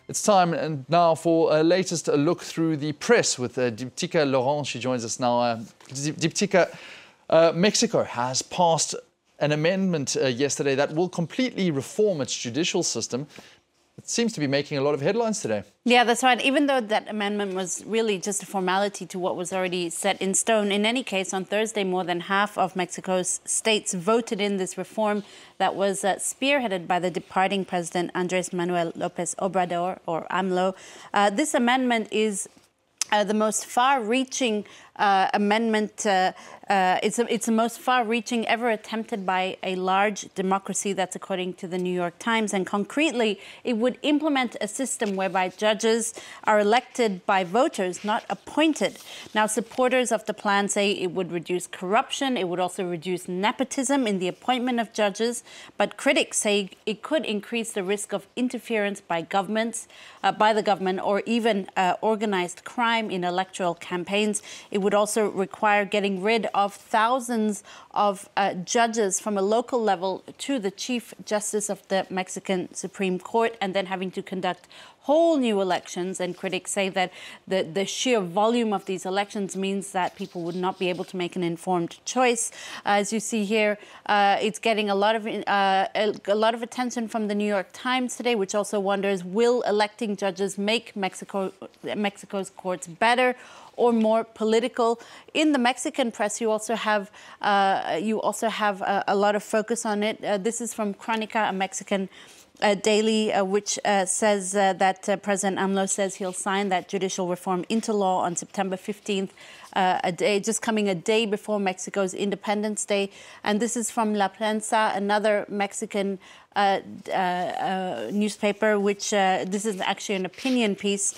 It's time and now for a latest look through the press with Deeptika Laurent. She joins us now. Deeptika, Mexico has passed an amendment yesterday that will completely reform its judicial system. It seems to be making a lot of headlines today. Yeah, that's right. Even though that amendment was really just a formality to what was already set in stone. In any case, on Thursday, more than half of Mexico's states voted in this reform that was spearheaded by the departing president, Andrés Manuel López Obrador, or AMLO. This amendment is the most far-reaching amendment. It's the most far-reaching ever attempted by a large democracy. That's according to the New York Times. And concretely, it would implement a system whereby judges are elected by voters, not appointed. Now, supporters of the plan say it would reduce corruption. It would also reduce nepotism in the appointment of judges. But critics say it could increase the risk of interference by governments, by the government, or even organized crime in electoral campaigns. It would also require getting rid of thousands of judges from a local level to the Chief Justice of the Mexican Supreme Court, and then having to conduct whole new elections. And critics say that the sheer volume of these elections means that people would not be able to make an informed choice. As you see here, it's getting a lot of attention from the New York Times today, which also wonders, will electing judges make Mexico's courts better or more political? In the Mexican press, you also have a lot of focus on it. This is from Crónica, a Mexican daily, which says that President AMLO says he'll sign that judicial reform into law on September 15th, just coming a day before Mexico's Independence Day. And this is from La Prensa, another Mexican newspaper, which this is actually an opinion piece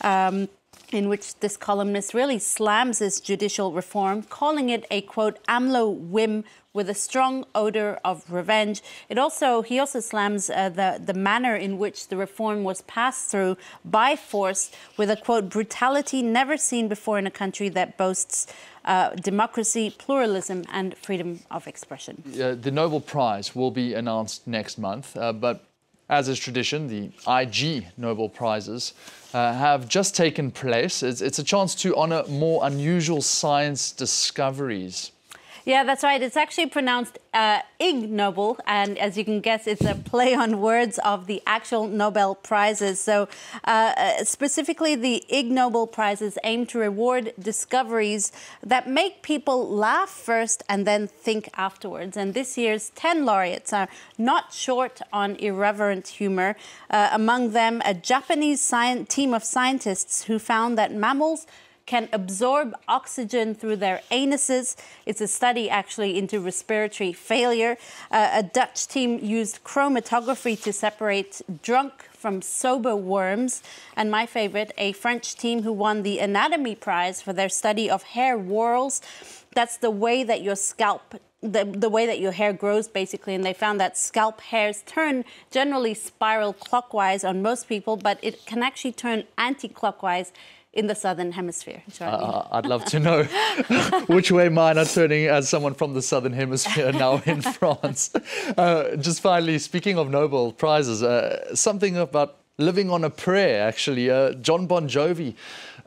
in which this columnist really slams this judicial reform, calling it a, quote, AMLO whim with a strong odor of revenge. He also slams the manner in which the reform was passed through by force with a, quote, brutality never seen before in a country that boasts democracy, pluralism, and freedom of expression. The Nobel Prize will be announced next month, but as is tradition, the IG Nobel Prizes have just taken place. It's a chance to honor more unusual science discoveries. Yeah, that's right. It's actually pronounced Ig Nobel, and as you can guess, it's a play on words of the actual Nobel Prizes. So specifically, the Ig Nobel Prizes aim to reward discoveries that make people laugh first and then think afterwards. And this year's 10 laureates are not short on irreverent humor. Among them, a Japanese team of scientists who found that mammals can absorb oxygen through their anuses. It's a study actually into respiratory failure. A Dutch team used chromatography to separate drunk from sober worms. And my favorite, a French team who won the Anatomy Prize for their study of hair whorls. That's the way that your scalp the way that your hair grows, basically, and they found that scalp hairs turn generally spiral clockwise on most people, but it can actually turn anti-clockwise in the Southern Hemisphere. I'd love to know which way mine are turning as someone from the Southern Hemisphere now in France. Just finally, speaking of Nobel Prizes, something about living on a prayer, actually. Jon Bon Jovi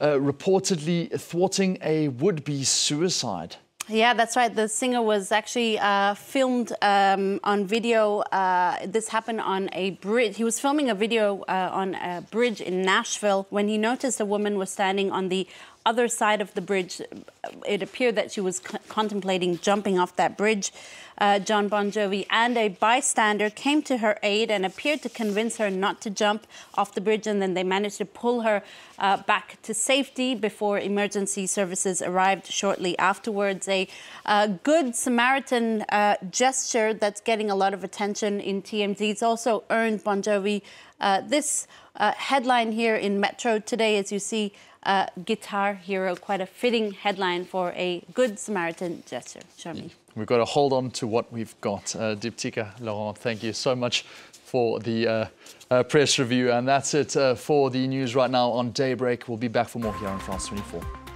reportedly thwarting a would-be suicide. Yeah, that's right. The singer was actually filmed on video. This happened on a bridge. He was filming a video on a bridge in Nashville when he noticed a woman was standing on the other side of the bridge. It appeared that she was contemplating jumping off that bridge. Jon Bon Jovi and a bystander came to her aid and appeared to convince her not to jump off the bridge, and then they managed to pull her back to safety before emergency services arrived shortly afterwards. A good Samaritan gesture that's getting a lot of attention in TMZ. It's also earned Bon Jovi this headline here in Metro today, as you see, Guitar Hero, quite a fitting headline for a good Samaritan gesture. Show me. We've got to hold on to what we've got. Deeptika Laurent, thank you so much for the press review. And that's it for the news right now on Daybreak. We'll be back for more here on France 24.